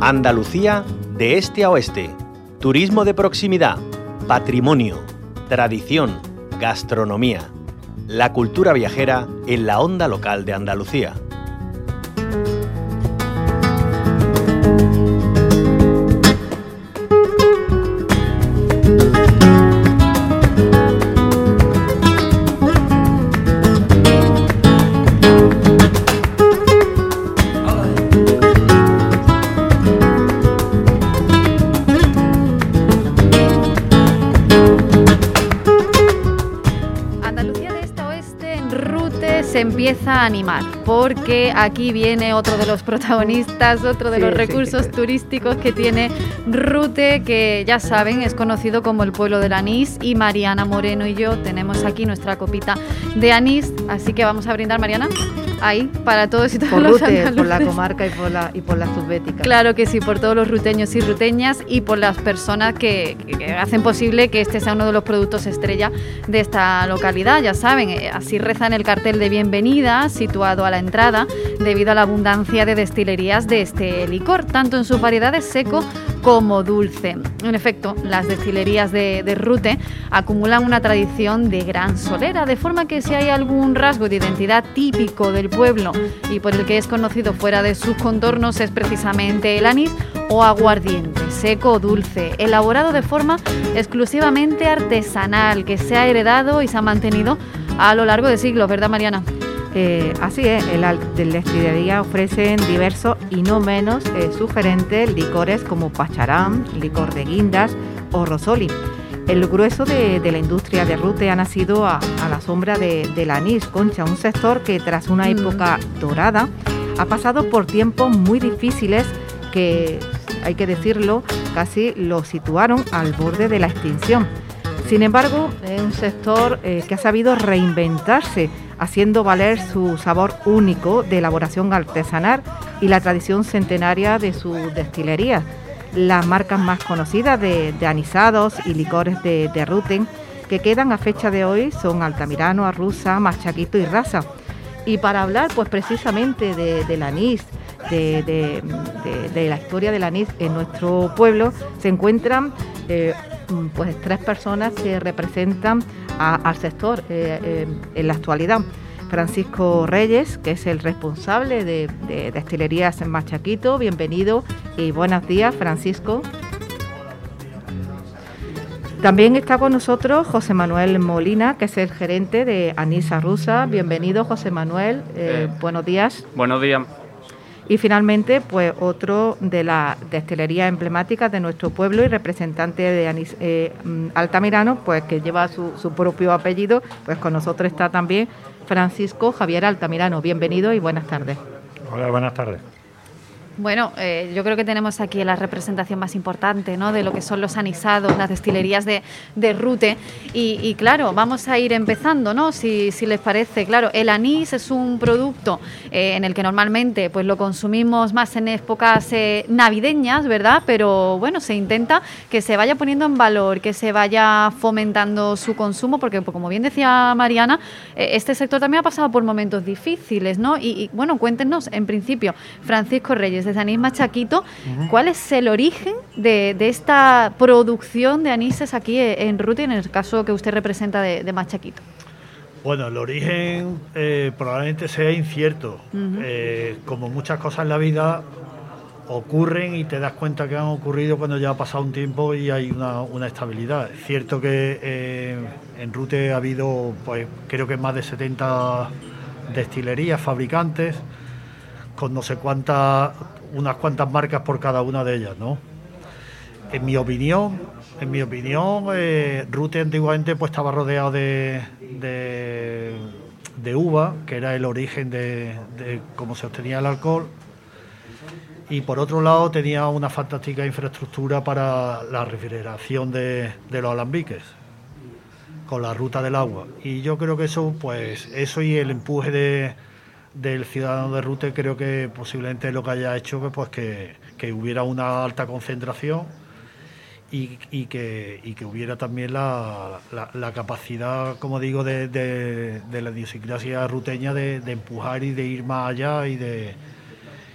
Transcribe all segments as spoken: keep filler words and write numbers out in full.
Andalucía de este a oeste. Turismo de proximidad, patrimonio, tradición, gastronomía. La cultura viajera en la onda local de Andalucía. Se empieza a animar porque aquí viene otro de los protagonistas, otro de sí, los recursos sí, sí. turísticos que tiene Rute, que ya saben es conocido como el pueblo del anís, y Mariana Moreno y yo tenemos aquí nuestra copita de anís, así que vamos a brindar, Mariana, ahí para todos y todas por los Rute, andaluces. Por la comarca y por la y por la subbética. Claro que sí, por todos los ruteños y ruteñas y por las personas que, que, que hacen posible que este sea uno de los productos estrella de esta localidad. Ya saben, así reza en el cartel de bienvenida situado a la entrada, debido a la abundancia de destilerías de este licor, tanto en sus variedades seco como dulce. En efecto, las destilerías de, de Rute acumulan una tradición de gran solera, de forma que si hay algún rasgo de identidad típico del pueblo y por el que es conocido fuera de sus contornos, es precisamente el anís o aguardiente, seco o dulce, elaborado de forma exclusivamente artesanal, que se ha heredado y se ha mantenido a lo largo de siglos, ¿verdad, Mariana? Eh, así es, el la destilería ofrecen diversos y no menos eh, sugerentes licores como Pacharán, licor de guindas o Rosoli. El grueso de, de la industria de Rute ha nacido a, a la sombra de, del anís, Concha, un sector que tras una época dorada ha pasado por tiempos muy difíciles que, hay que decirlo, casi lo situaron al borde de la extinción. Sin embargo, es un sector eh, que ha sabido reinventarse, haciendo valer su sabor único de elaboración artesanal y la tradición centenaria de sus destilerías. Las marcas más conocidas de, de anisados y licores de, de Rute que quedan a fecha de hoy son Altamirano, Arruza, Machaquito y Rasa. Y para hablar pues precisamente de, del anís, de, de, de, de la historia del anís en nuestro pueblo, se encuentran eh, pues tres personas que representan a, al sector eh, eh, en la actualidad. Francisco Reyes, que es el responsable de, de destilerías en Machaquito. Bienvenido y buenos días, Francisco. También está con nosotros José Manuel Molina, que es el gerente de Anís Arruza. Bienvenido, José Manuel. Eh, eh, buenos días. Buenos días. Y finalmente, pues otro de las destilerías emblemáticas de nuestro pueblo y representante de Anís eh, Altamirano, pues que lleva su, su propio apellido, pues con nosotros está también Francisco Javier Altamirano. Bienvenido y buenas tardes. Hola, buenas tardes. Bueno, eh, yo creo que tenemos aquí la representación más importante, ¿no?, de lo que son los anisados, las destilerías de, de Rute. Y, y claro, vamos a ir empezando, ¿no?, si, si les parece. Claro, el anís es un producto eh, en el que normalmente pues lo consumimos más en épocas eh, navideñas, ¿verdad? Pero bueno, se intenta que se vaya poniendo en valor, que se vaya fomentando su consumo, porque pues, como bien decía Mariana, eh, este sector también ha pasado por momentos difíciles, ¿no? Y, y bueno, cuéntenos, en principio, Francisco Reyes, desde Anís Machaquito, uh-huh. ¿cuál es el origen de, de esta producción de anises aquí en Rute, en el caso que usted representa de, de Machaquito? Bueno, el origen eh, probablemente sea incierto. Uh-huh. Eh, como muchas cosas en la vida ocurren y te das cuenta que han ocurrido cuando ya ha pasado un tiempo y hay una, una estabilidad. Es cierto que eh, en Rute ha habido, pues creo que más de setenta destilerías, fabricantes, con no sé cuántas, unas cuantas marcas por cada una de ellas, ¿no? En mi opinión, en mi opinión, eh, Rute antiguamente pues estaba rodeado de, de, de uva, que era el origen de, de cómo se obtenía el alcohol, y por otro lado tenía una fantástica infraestructura para la refrigeración de, de los alambiques, con la ruta del agua. Y yo creo que eso, pues, eso y el empuje de del ciudadano de Rute creo que posiblemente es lo que haya hecho que pues que, que hubiera una alta concentración y, y que y que hubiera también la, la, la capacidad, como digo, de, de, de la idiosincrasia ruteña de, de empujar y de ir más allá y de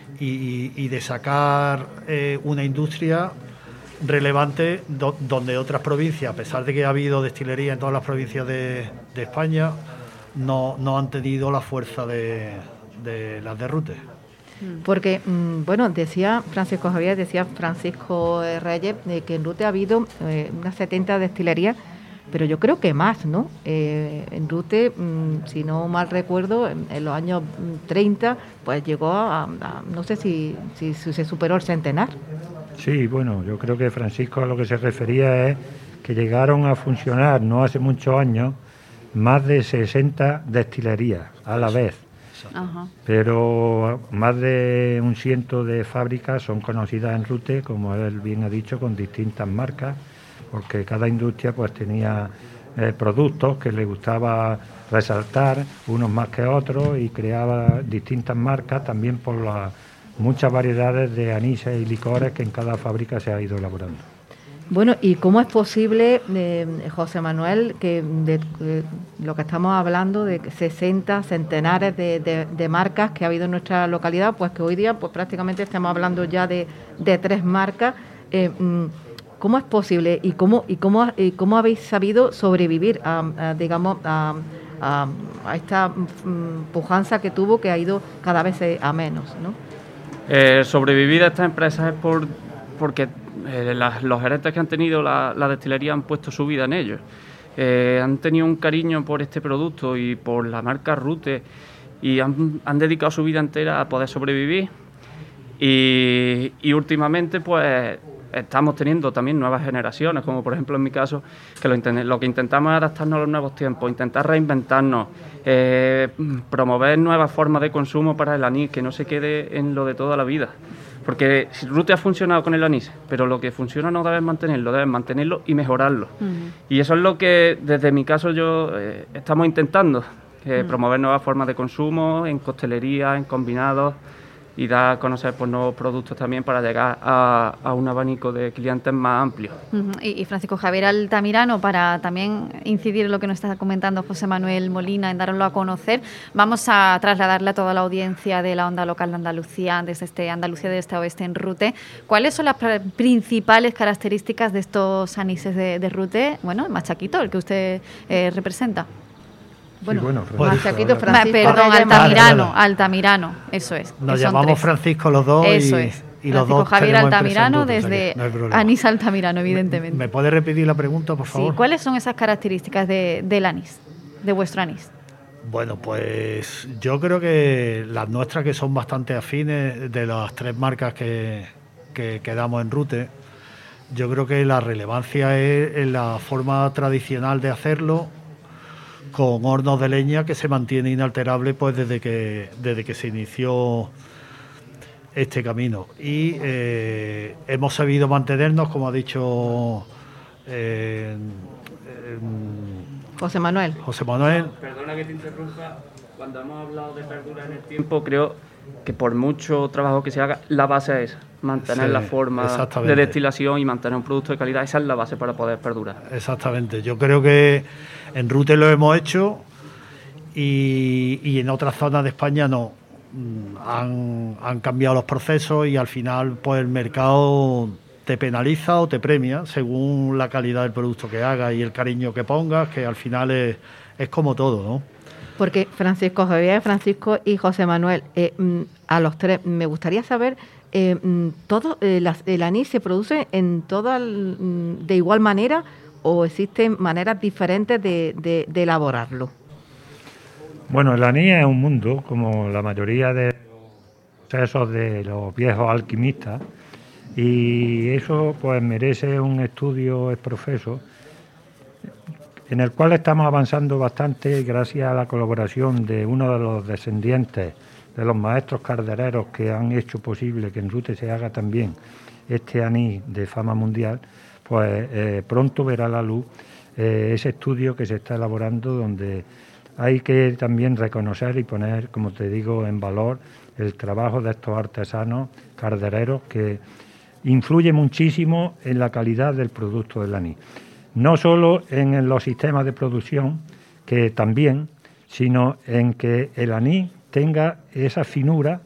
y, y de sacar eh, una industria relevante do, donde otras provincias, a pesar de que ha habido destilería en todas las provincias de, de España, no, no han tenido la fuerza de, de las de Rute. Porque, bueno, decía Francisco Javier, decía Francisco Reyes, eh, que en Rute ha habido eh, unas setenta destilerías, pero yo creo que más, ¿no? Eh, en Rute, mmm, si no mal recuerdo, en, en los años treinta, pues llegó a, a no sé si, si, si se superó el centenar. Sí, bueno, yo creo que Francisco a lo que se refería es que llegaron a funcionar, no hace muchos años, más de sesenta destilerías a la vez. Ajá. Pero más de un ciento de fábricas son conocidas en Rute, como él bien ha dicho, con distintas marcas, porque cada industria pues tenía eh, productos que le gustaba resaltar, unos más que otros, y creaba distintas marcas también por las muchas variedades de anises y licores que en cada fábrica se ha ido elaborando. Bueno, ¿y cómo es posible, eh, José Manuel, que de eh, lo que estamos hablando de sesenta, centenares de, de, de marcas que ha habido en nuestra localidad, pues que hoy día pues prácticamente estamos hablando ya de, de tres marcas? Eh, ¿Cómo es posible y cómo y cómo y cómo habéis sabido sobrevivir a, a digamos a, a, a esta um, pujanza que tuvo, que ha ido cada vez a menos, ¿no? Eh, sobrevivir a estas empresas es por porque eh, las, los gerentes que han tenido la, la destilería han puesto su vida en ellos. Eh, han tenido un cariño por este producto y por la marca Rute, y han, han dedicado su vida entera a poder sobrevivir. Y, y últimamente pues estamos teniendo también nuevas generaciones, como por ejemplo en mi caso, que lo, lo que intentamos es adaptarnos a los nuevos tiempos, intentar reinventarnos, eh, promover nuevas formas de consumo para el anís, que no se quede en lo de toda la vida. Porque Rute ha funcionado con el anís, pero lo que funciona no debes mantenerlo, debes mantenerlo y mejorarlo. Uh-huh. Y eso es lo que desde mi caso yo eh, estamos intentando, eh, uh-huh. promover nuevas formas de consumo en costelería, en combinados, y dar a conocer pues, nuevos productos también para llegar a, a un abanico de clientes más amplio. Uh-huh. Y, y Francisco Javier Altamirano, para también incidir en lo que nos está comentando José Manuel Molina, en darlo a conocer, vamos a trasladarle a toda la audiencia de la onda local de Andalucía, desde este Andalucía de este a oeste en Rute, ¿cuáles son las principales características de estos anises de, de Rute? Bueno, el machaquito, el que usted eh, representa. Bueno, sí, bueno Machaquito, Francisco, perdón, Altamirano, Altamirano, eso es. Nos llamamos tres. Francisco los dos. Eso y, es. Y Francisco los dos Javier Altamirano, Rute, desde no Anís Altamirano, evidentemente. ¿Me, ¿Me puede repetir la pregunta, por favor? Sí, ¿cuáles son esas características de, del anís, de vuestro anís? Bueno, pues yo creo que las nuestras, que son bastante afines de las tres marcas que, que, que damos en Rute, yo creo que la relevancia es en la forma tradicional de hacerlo, con hornos de leña que se mantiene inalterable pues desde que desde que se inició este camino, y eh, hemos sabido mantenernos, como ha dicho eh, eh, José Manuel. José Manuel. Perdona que te interrumpa, cuando hemos hablado de perdura en el tiempo, creo que por mucho trabajo que se haga, la base es mantener sí, la forma de destilación y mantener un producto de calidad. Esa es la base para poder perdurar. Exactamente. Yo creo que en Rute lo hemos hecho y, y en otras zonas de España no. Han, han cambiado los procesos y al final pues el mercado te penaliza o te premia según la calidad del producto que hagas y el cariño que pongas, que al final es, es como todo, ¿no? Porque Francisco Javier, Francisco y José Manuel, eh, a los tres, me gustaría saber, eh, todo eh, las, el anís se produce en toda de igual manera o existen maneras diferentes de, de, de elaborarlo. Bueno, el anís es un mundo, como la mayoría de los procesos de los viejos alquimistas, y eso pues merece un estudio exprofeso, en el cual estamos avanzando bastante gracias a la colaboración de uno de los descendientes de los maestros cardereros que han hecho posible que en Rute se haga también este anís de fama mundial. Pues eh, pronto verá la luz eh, ese estudio que se está elaborando, donde hay que también reconocer y poner, como te digo, en valor el trabajo de estos artesanos cardereros, que influye muchísimo en la calidad del producto del anís. No solo en los sistemas de producción, que también, sino en que el anís tenga esa finura,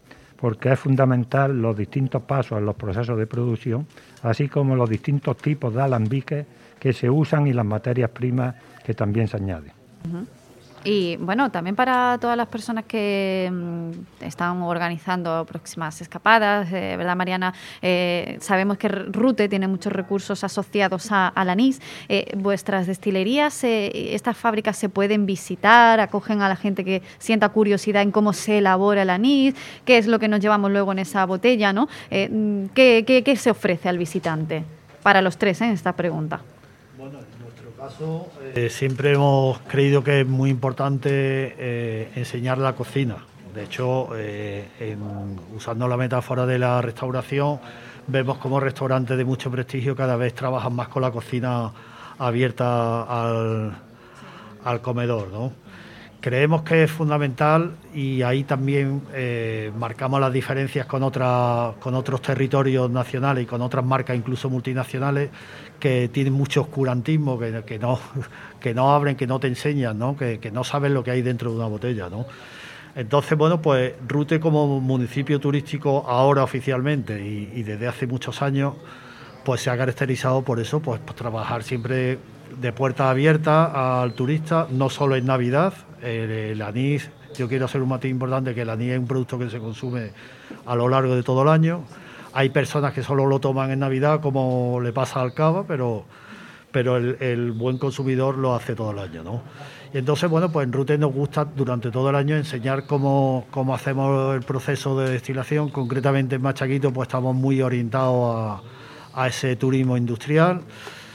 porque es fundamental los distintos pasos en los procesos de producción, así como los distintos tipos de alambiques que se usan y las materias primas que también se añaden. Uh-huh. Y bueno, también para todas las personas que mmm, están organizando próximas escapadas, eh, ¿verdad, Mariana? Eh, sabemos que Rute tiene muchos recursos asociados a, al anís. Eh, ¿Vuestras destilerías, eh, estas fábricas se pueden visitar, acogen a la gente que sienta curiosidad en cómo se elabora el anís? ¿Qué es lo que nos llevamos luego en esa botella, ¿no? Eh, ¿qué, qué, ¿Qué se ofrece al visitante? Para los tres, ¿eh? Esta pregunta. Bueno, en nuestro caso eh, siempre hemos creído que es muy importante eh, enseñar la cocina. De hecho, eh, en, usando la metáfora de la restauración, vemos como restaurantes de mucho prestigio cada vez trabajan más con la cocina abierta al, al comedor, ¿no? Creemos que es fundamental y ahí también eh, marcamos las diferencias con, otra, con otros territorios nacionales y con otras marcas incluso multinacionales que tienen mucho oscurantismo, que, que, no, que no abren, que no te enseñan, ¿no? Que, que no saben lo que hay dentro de una botella, ¿no? Entonces, bueno, pues Rute como municipio turístico ahora oficialmente y, y desde hace muchos años, pues se ha caracterizado por eso, pues por trabajar siempre de puertas abiertas al turista, no solo en Navidad. El, el anís, yo quiero hacer un matiz importante, que el anís es un producto que se consume a lo largo de todo el año. Hay personas que solo lo toman en Navidad, como le pasa al cava, pero, pero el, el buen consumidor lo hace todo el año, ¿no? Y entonces, bueno, pues en Rute nos gusta durante todo el año enseñar cómo, cómo hacemos el proceso de destilación. Concretamente en Machaquito, pues estamos muy orientados a, a ese turismo industrial.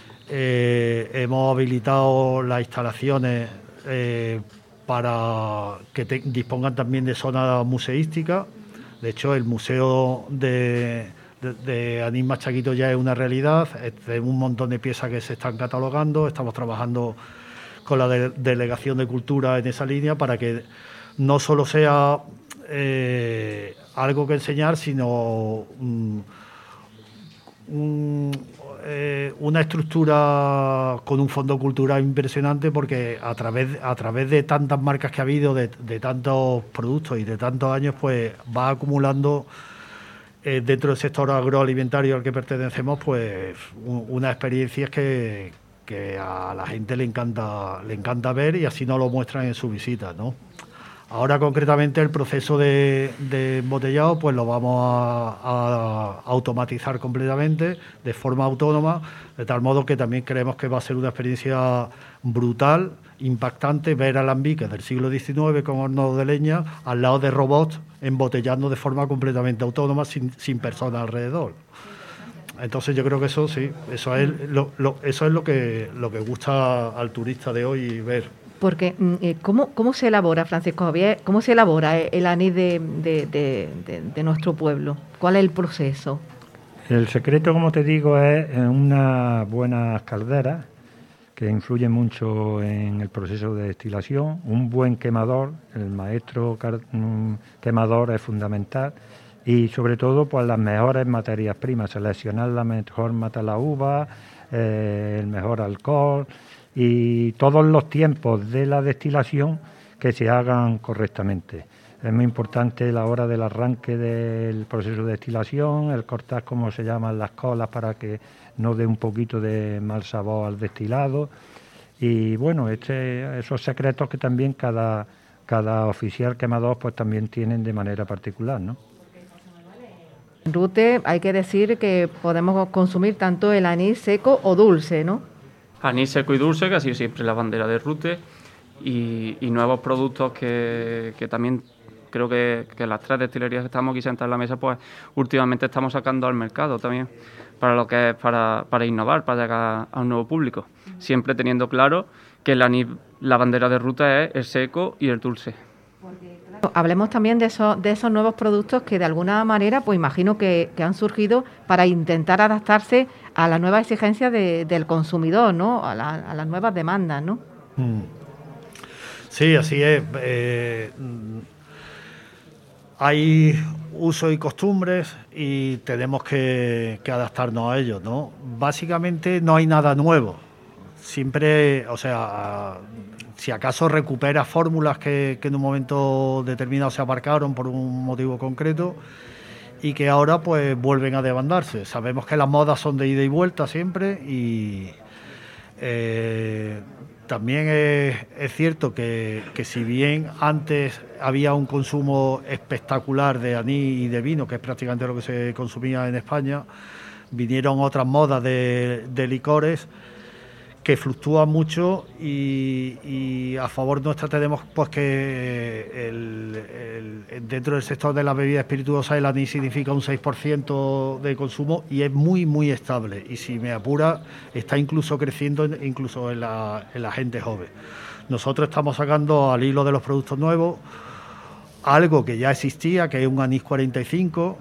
Eh, hemos habilitado las instalaciones eh, para que te, dispongan también de zona museística. De hecho, el museo de, de, de anís Machaquito ya es una realidad. Tenemos un montón de piezas que se están catalogando. Estamos trabajando con la de, Delegación de Cultura en esa línea para que no solo sea eh, algo que enseñar, sino um, un, eh, una estructura con un fondo cultural impresionante, porque a través, a través de tantas marcas que ha habido, de, de tantos productos y de tantos años, pues va acumulando eh, dentro del sector agroalimentario al que pertenecemos, pues un, unas experiencias que, que a la gente le encanta, le encanta ver, y así nos lo muestran en sus visitas, ¿no? Ahora concretamente el proceso de, de embotellado pues lo vamos a, a automatizar completamente de forma autónoma, de tal modo que también creemos que va a ser una experiencia brutal, impactante, ver alambiques del siglo diecinueve con hornos de leña al lado de robots embotellando de forma completamente autónoma, sin, sin personas alrededor. Entonces yo creo que eso sí, eso es lo, lo, eso es lo que, lo que gusta al turista de hoy ver. Porque, ¿cómo, cómo se elabora, Francisco Javier, cómo se elabora el anís de, de, de, de, de nuestro pueblo? ¿Cuál es el proceso? El secreto, como te digo, es unas buenas calderas que influyen mucho en el proceso de destilación, un buen quemador, el maestro quemador es fundamental, y sobre todo pues las mejores materias primas, seleccionar la mejor mata la uva, eh, el mejor alcohol, y todos los tiempos de la destilación que se hagan correctamente. Es muy importante la hora del arranque del proceso de destilación, el cortar, como se llaman, las colas para que no dé un poquito de mal sabor al destilado. Y bueno, este, esos secretos que también cada, cada oficial quemador pues también tienen de manera particular, ¿no? En Rute hay que decir que podemos consumir tanto el anís seco o dulce, ¿no? Anís seco y dulce, que ha sido siempre la bandera de Rute, y, y nuevos productos que, que también creo que, que las tres destilerías que estamos aquí sentadas en la mesa, pues últimamente estamos sacando al mercado también, para lo que es para, para innovar, para llegar a un nuevo público, siempre teniendo claro que el anís, la bandera de Rute es el seco y el dulce. Hablemos también de esos, de esos nuevos productos que de alguna manera, pues imagino que, que han surgido para intentar adaptarse a las nuevas exigencias de, del consumidor, ¿no? A, la, a las nuevas demandas, ¿no? Mm. Sí, así es. Eh, hay usos y costumbres y tenemos que, que adaptarnos a ellos, ¿no? Básicamente no hay nada nuevo. Siempre, o sea, si acaso recupera fórmulas que, que en un momento determinado se aparcaron por un motivo concreto y que ahora pues vuelven a demandarse. Sabemos que las modas son de ida y vuelta siempre y eh, también es, es cierto que, que si bien antes había un consumo espectacular de anís y de vino, que es prácticamente lo que se consumía en España, vinieron otras modas de, de licores que fluctúan mucho y, y a favor nuestra tenemos pues que el, el, dentro del sector de las bebidas espirituosas el anís significa un seis por ciento de consumo y es muy muy estable y si me apura está incluso creciendo incluso en la, en la gente joven. Nosotros estamos sacando al hilo de los productos nuevos algo que ya existía, que es un anís cuarenta y cinco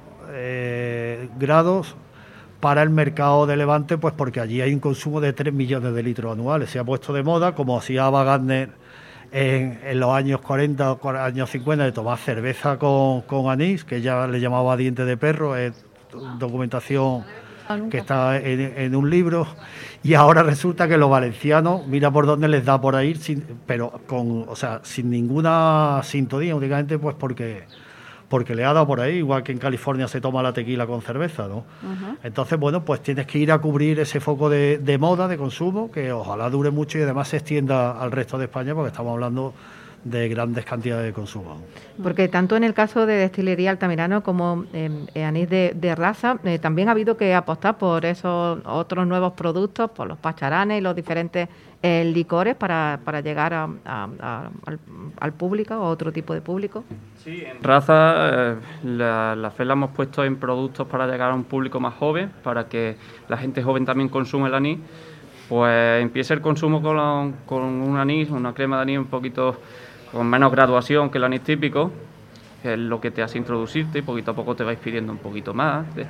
eh, grados para el mercado de Levante, pues porque allí hay un consumo de tres millones de litros anuales. Se ha puesto de moda, como hacía Ava Gardner en, en los años cuarenta o años cincuenta, de tomar cerveza con, con anís, que ella le llamaba diente de perro, es documentación que está en, en un libro, y ahora resulta que los valencianos, mira por dónde les da por ahí, sin, pero con, o sea, sin ninguna sintonía, únicamente pues porque... porque le ha dado por ahí, igual que en California se toma la tequila con cerveza, ¿no? Uh-huh. Entonces, bueno, pues tienes que ir a cubrir ese foco de, de moda, de consumo, que ojalá dure mucho y además se extienda al resto de España, porque estamos hablando de grandes cantidades de consumo. Porque tanto en el caso de Destilería Altamirano como en eh, anís de, de raza, eh, también ha habido que apostar por esos otros nuevos productos, por los pacharanes y los diferentes eh, licores para, para llegar a, a, a, al, al público o a otro tipo de público. Sí, en raza eh, la, la fe la hemos puesto en productos para llegar a un público más joven, para que la gente joven también consume el anís, pues empiece el consumo con, la, con un anís, una crema de anís un poquito con menos graduación que el anís típico, que es lo que te hace introducirte y poquito a poco te vais pidiendo un poquito más. ¿sí?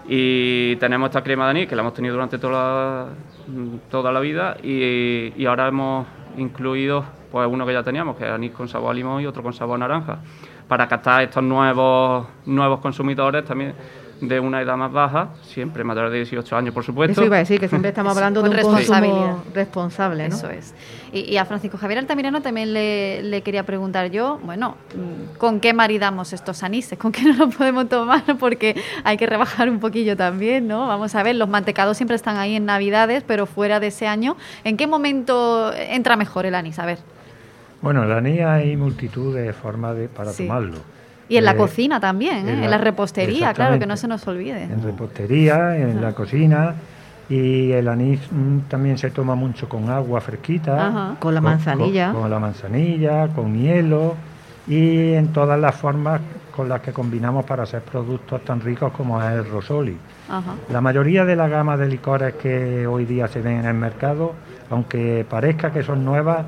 Y tenemos esta crema de anís que la hemos tenido durante toda la, toda la vida y, y ahora hemos incluido pues uno que ya teníamos, que es anís con sabor a limón y otro con sabor a naranja, para captar estos nuevos, nuevos consumidores también de una edad más baja, siempre mayores de dieciocho años, por supuesto. Eso iba a decir, que siempre estamos hablando de un responsabilidad. consumo responsable, ¿no? Eso es. Y, y a Francisco Javier Altamirano también le, le quería preguntar yo, bueno, ¿con qué maridamos estos anises? ¿Con qué no los podemos tomar? Porque hay que rebajar un poquillo también, ¿no? Vamos a ver, los mantecados siempre están ahí en Navidades, pero fuera de ese año, ¿en qué momento entra mejor el anís? A ver. Bueno, el anís hay multitud de formas de, para sí. tomarlo. Y en la eh, cocina también, ¿eh? en, la, en la repostería, claro, que no se nos olvide. En repostería, en Ajá. la cocina, y el anís mm, también se toma mucho con agua fresquita. Ajá. Con la manzanilla. Con, con la manzanilla, con hielo, y en todas las formas con las que combinamos para hacer productos tan ricos como es el Rosoli. Ajá. La mayoría de la gama de licores que hoy día se ven en el mercado, aunque parezca que son nuevas,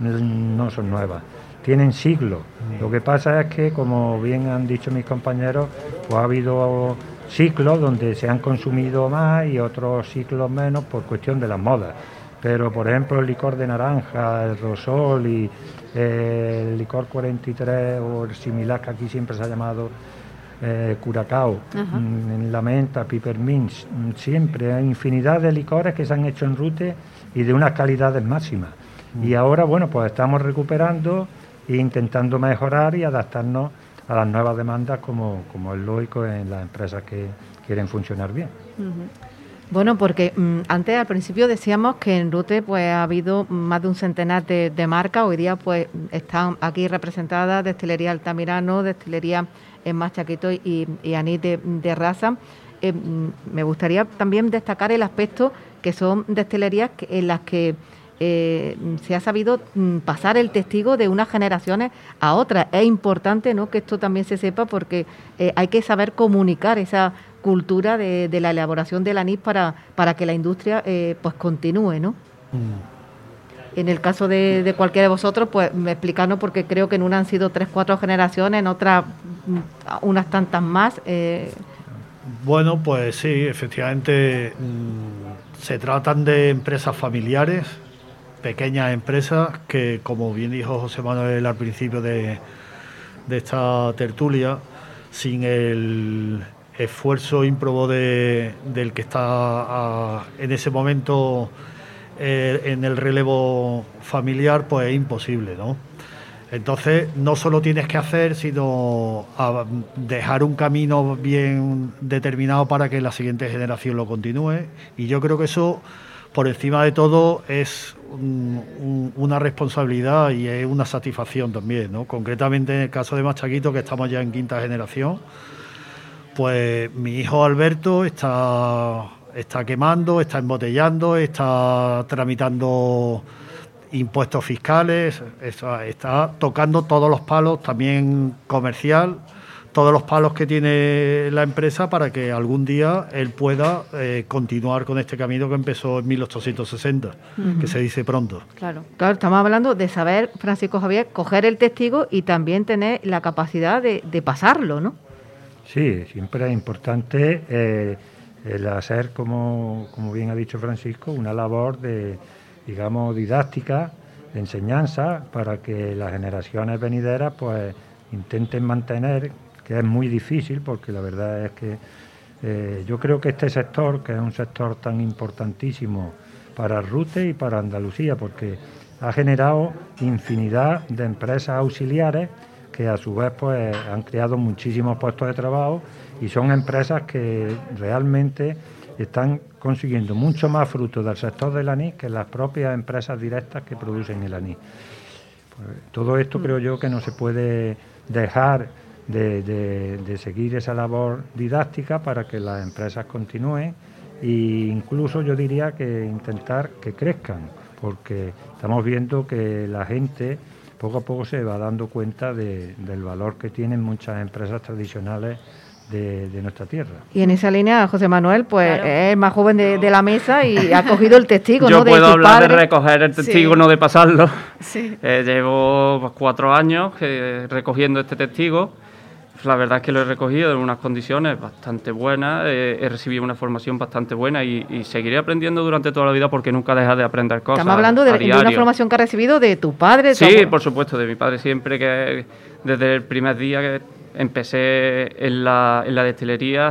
no son nuevas. Tienen siglos. Lo que pasa es que, como bien han dicho mis compañeros, pues ha habido ciclos donde se han consumido más y otros ciclos menos por cuestión de las modas. Pero, por ejemplo, el licor de naranja, el Rosoli, eh, el licor cuarenta y tres o el similar que aquí siempre se ha llamado eh, Curacao, en la menta, Peppermint, siempre hay infinidad de licores que se han hecho en Rute y de unas calidades máximas. Mm. Y ahora, bueno, pues estamos recuperando e intentando mejorar y adaptarnos a las nuevas demandas como, como es lógico en las empresas que quieren funcionar bien. Uh-huh. Bueno, porque mm, antes al principio decíamos que en Rute pues ha habido más de un centenar de, de marcas. Hoy día pues están aquí representadas Destilería Altamirano, Destilería en Machaquito y, y Anís de, de Raza. Eh, me gustaría también destacar el aspecto que son destilerías que, en las que Eh, se ha sabido mm, pasar el testigo de unas generaciones a otras. Es importante, ¿no?, que esto también se sepa, porque eh, hay que saber comunicar esa cultura de, de la elaboración del anís para, para que la industria eh, pues continúe, ¿no? Mm. En el caso de, de cualquiera de vosotros, pues explicarnos, porque creo que en una han sido tres, cuatro generaciones, en otras unas tantas más. Eh. Bueno, pues sí, efectivamente mmm, se tratan de empresas familiares, pequeñas empresas que, como bien dijo José Manuel al principio de, de esta tertulia, sin el esfuerzo ímprobo de, del que está a, en ese momento eh, en el relevo familiar, pues es imposible, ¿no? Entonces, no solo tienes que hacer, sino a dejar un camino bien determinado para que la siguiente generación lo continúe. Y yo creo que eso, por encima de todo, es un, un, una responsabilidad y es una satisfacción también, ¿no? Concretamente, en el caso de Machaquito, que estamos ya en quinta generación, pues mi hijo Alberto está, está quemando, está embotellando, está tramitando impuestos fiscales, está, está tocando todos los palos, también comercial, todos los palos que tiene la empresa para que algún día él pueda eh, continuar con este camino que empezó en mil ochocientos sesenta, uh-huh. que se dice pronto. Claro, claro, estamos hablando de saber, Francisco Javier, coger el testigo y también tener la capacidad de, de pasarlo, ¿no? Sí, siempre es importante eh, el hacer, como, como bien ha dicho Francisco, una labor de, digamos, didáctica, de enseñanza, para que las generaciones venideras pues intenten mantener, que es muy difícil, porque la verdad es que eh, yo creo que este sector, que es un sector tan importantísimo para Rute y para Andalucía, porque ha generado infinidad de empresas auxiliares que a su vez pues han creado muchísimos puestos de trabajo y son empresas que realmente están consiguiendo mucho más fruto del sector del anís que las propias empresas directas que producen el anís. Pues, todo esto creo yo que no se puede dejar de, de, de seguir esa labor didáctica para que las empresas continúen e incluso yo diría que intentar que crezcan, porque estamos viendo que la gente poco a poco se va dando cuenta de, del valor que tienen muchas empresas tradicionales de, de nuestra tierra. Y en esa línea, José Manuel, pues claro. es el más joven de, de la mesa y ha cogido el testigo, Yo ¿no? De puedo hablar padres. de recoger el testigo, Sí. no de pasarlo. Sí. Eh, llevo pues, cuatro años eh, recogiendo este testigo. La verdad es que lo he recogido en unas condiciones bastante buenas, eh, he recibido una formación bastante buena y, y seguiré aprendiendo durante toda la vida porque nunca dejas de aprender cosas. Estamos hablando de, de una formación que ha recibido de tu padre. Sí, tu... por supuesto, de mi padre siempre, que desde el primer día que empecé en la, en la destilería,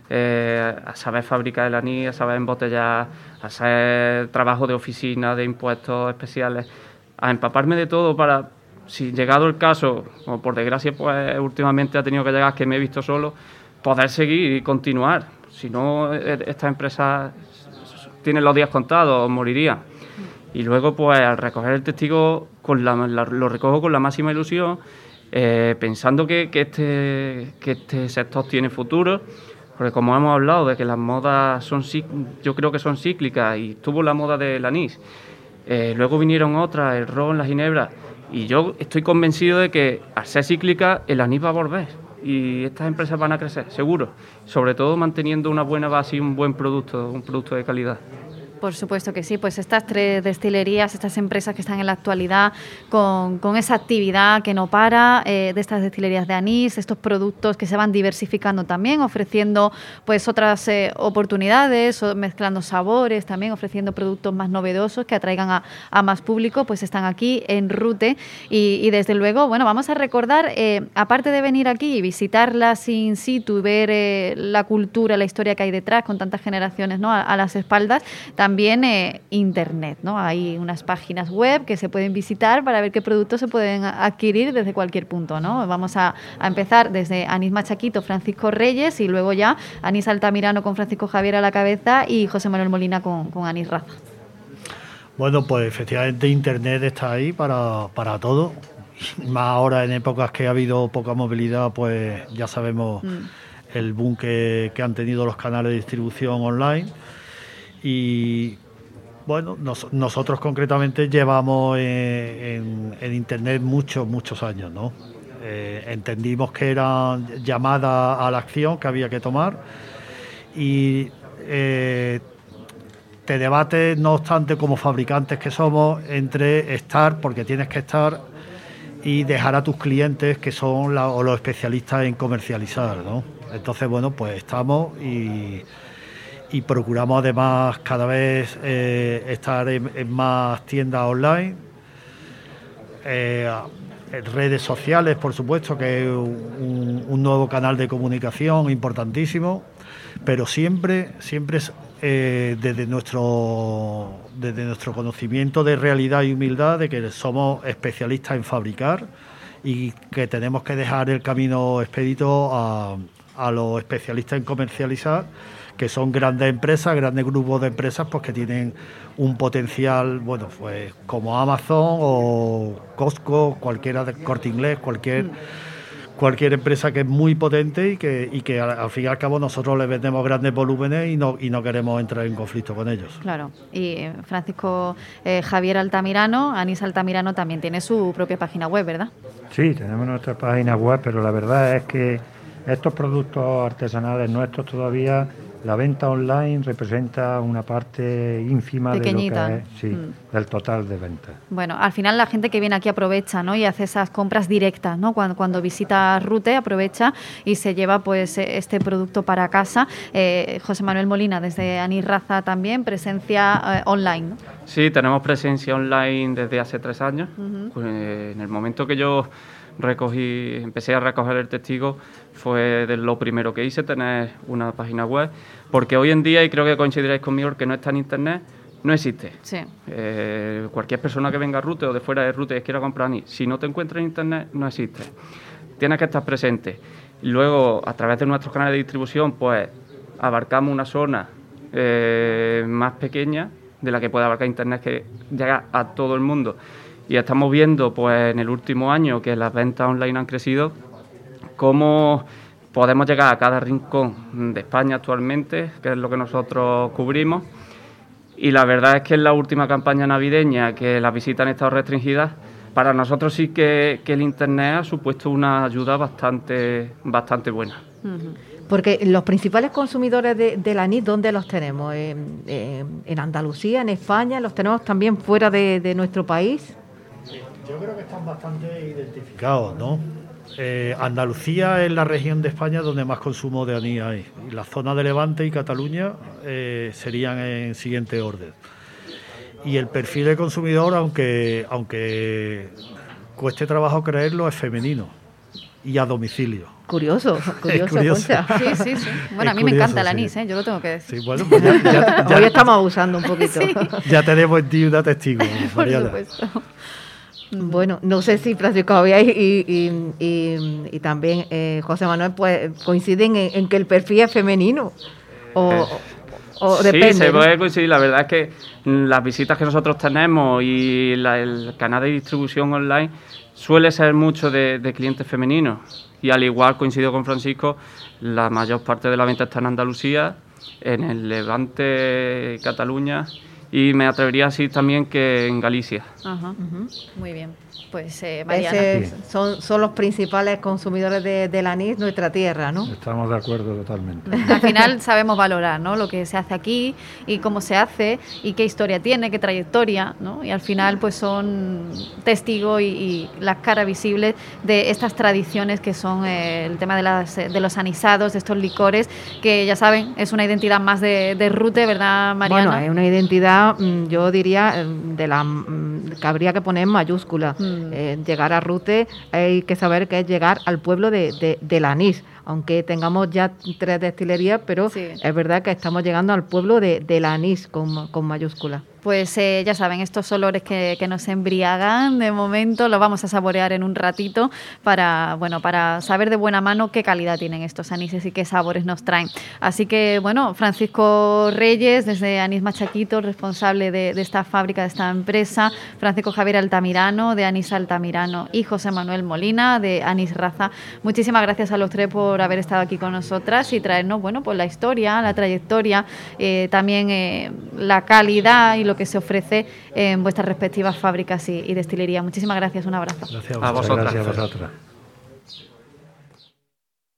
eh, a saber fabricar el anís, a saber embotellar, a hacer trabajo de oficina, de impuestos especiales, a empaparme de todo para... Si llegado el caso, como por desgracia pues últimamente ha tenido que llegar, que me he visto solo, poder seguir y continuar. Si no, estas empresas tienen los días contados, morirían. Y luego pues al recoger el testigo, con la, la, lo recojo con la máxima ilusión, eh, pensando que, que, este, que este sector tiene futuro, porque como hemos hablado de que las modas son, yo creo que son cíclicas, y tuvo la moda del anís, eh, luego vinieron otras, el ron, la ginebra. Y yo estoy convencido de que, al ser cíclica, el anís va a volver y estas empresas van a crecer, seguro. Sobre todo manteniendo una buena base y un buen producto, un producto de calidad. Por supuesto que sí, pues estas tres destilerías, estas empresas que están en la actualidad con, con esa actividad que no para, eh, de estas destilerías de anís, estos productos que se van diversificando también, ofreciendo pues otras eh, oportunidades, o mezclando sabores también, ofreciendo productos más novedosos que atraigan a, a más público, pues están aquí en Rute y, y desde luego, bueno, vamos a recordar, eh, aparte de venir aquí y visitarlas in situ y ver eh, la cultura, la historia que hay detrás con tantas generaciones, ¿no?, a, a las espaldas, también También eh, internet, ¿no? Hay unas páginas web que se pueden visitar para ver qué productos se pueden adquirir desde cualquier punto, ¿no? Vamos a, a empezar desde Anís Machaquito, Francisco Reyes, y luego ya Anís Altamirano con Francisco Javier a la cabeza y José Manuel Molina con, con Anís Raza. Bueno, pues efectivamente internet está ahí para, para todo. Más ahora en épocas que ha habido poca movilidad, pues ya sabemos mm. el boom que, que han tenido los canales de distribución online. Y bueno, nos, nosotros concretamente llevamos en, en, en internet muchos, muchos años, ¿no? Eh, entendimos que eran llamadas a la acción que había que tomar y eh, te debates, no obstante, como fabricantes que somos, entre estar, porque tienes que estar, y dejar a tus clientes, que son la, o los especialistas en comercializar, ¿no? Entonces, bueno, pues estamos y... y procuramos además cada vez eh, estar en, en más tiendas online, eh, en redes sociales, por supuesto, que es un, un nuevo canal de comunicación importantísimo, pero siempre, siempre eh, desde nuestro desde nuestro conocimiento de realidad y humildad, de que somos especialistas en fabricar y que tenemos que dejar el camino expedito a, a los especialistas en comercializar, que son grandes empresas, grandes grupos de empresas, pues que tienen un potencial, bueno, pues como Amazon o Costco, cualquiera de Corte Inglés, cualquier cualquier empresa que es muy potente y que y que al, al fin y al cabo nosotros les vendemos grandes volúmenes y no y no queremos entrar en conflicto con ellos. Claro. Y eh, Francisco eh, Javier Altamirano, Anís Altamirano también tiene su propia página web, ¿verdad? Sí, tenemos nuestra página web, pero la verdad es que estos productos artesanales nuestros todavía, la venta online representa una parte ínfima Pequeñita. de lo que es, sí, mm. del total de ventas. Bueno, al final la gente que viene aquí aprovecha, ¿no? Y hace esas compras directas, ¿no? Cuando, cuando visita Rute aprovecha y se lleva pues este producto para casa. Eh, José Manuel Molina, desde Anís Raza también, presencia eh, online, ¿no? Sí, tenemos presencia online desde hace tres años. Uh-huh. Pues, en el momento que yo recogí, empecé a recoger el testigo, fue de lo primero que hice, tener una página web, porque hoy en día, y creo que coincidiréis conmigo, que no está en internet, no existe. Sí. Eh, cualquier persona que venga a Rute o de fuera de Rute y quiera comprar anís, si no te encuentra en internet, no existe. Tienes que estar presente. Y luego, a través de nuestros canales de distribución, pues abarcamos una zona eh, más pequeña de la que puede abarcar internet, que llega a todo el mundo. Y estamos viendo, pues, en el último año que las ventas online han crecido, cómo podemos llegar a cada rincón de España actualmente, que es lo que nosotros cubrimos. Y la verdad es que en la última campaña navideña, que las visitas han estado restringidas, para nosotros sí que, que el internet ha supuesto una ayuda bastante, bastante buena. Uh-huh. Porque los principales consumidores de, del anís, ¿dónde los tenemos? ¿En, en, en Andalucía, en España? ¿Los tenemos también fuera de, de nuestro país? Yo creo que están bastante identificados, ¿no? Eh, Andalucía es la región de España donde más consumo de anís hay. Y la zona de Levante y Cataluña eh, serían en siguiente orden. Y el perfil de consumidor, aunque, aunque cueste trabajo creerlo, es femenino y a domicilio. Curioso, curioso, curioso. Sí, sí, sí. Bueno, es a mí curioso, me encanta el anís, sí. ¿eh? Yo lo tengo que decir. Sí, bueno, pues ya, ya, ya, hoy estamos abusando un poquito. Sí. Ya tenemos en ti una testigo, Mariana. Por supuesto. Bueno, no sé si Francisco Javier y, y, y, y también eh, José Manuel pues coinciden en, en que el perfil es femenino o, eh, o, o depende. Sí, se puede coincidir. La verdad es que las visitas que nosotros tenemos y la, el canal de distribución online suele ser mucho de, de clientes femeninos. Y al igual, coincido con Francisco, la mayor parte de la venta está en Andalucía, en el Levante, Cataluña, y me atrevería a decir también que en Galicia. Ajá. Uh-huh. Muy bien. Pues eh, Mariana. Ese son, son los principales consumidores de, del anís, nuestra tierra, ¿no? Estamos de acuerdo totalmente. Al final sabemos valorar, ¿no? Lo que se hace aquí y cómo se hace y qué historia tiene, qué trayectoria, ¿no? Y al final pues son testigos y, y las caras visibles de estas tradiciones que son eh, el tema de, las, de los anisados, de estos licores, que ya saben, es una identidad más de, de Rute, ¿verdad, Mariana? Bueno, es una identidad, yo diría, de la que habría que poner en mayúscula. Mm. Eh, llegar a Rute hay que saber que es llegar al pueblo de, de, del anís, aunque tengamos ya tres destilerías, pero sí, es verdad que estamos llegando al pueblo de, del anís con, con mayúscula. Pues eh, ya saben, estos olores que, que nos embriagan, de momento los vamos a saborear en un ratito para, bueno, para saber de buena mano qué calidad tienen estos anises y qué sabores nos traen. Así que, bueno, Francisco Reyes, desde Anís Machaquito, responsable de, de esta fábrica, de esta empresa, Francisco Javier Altamirano, de Anís Altamirano, y José Manuel Molina, de Anís Raza. Muchísimas gracias a los tres por haber estado aquí con nosotras y traernos, bueno, pues la historia, la trayectoria, eh, también eh, la calidad y lo que se ofrece en vuestras respectivas fábricas y, y destilerías. Muchísimas gracias, un abrazo. Gracias a vosotras. Gracias a vosotras.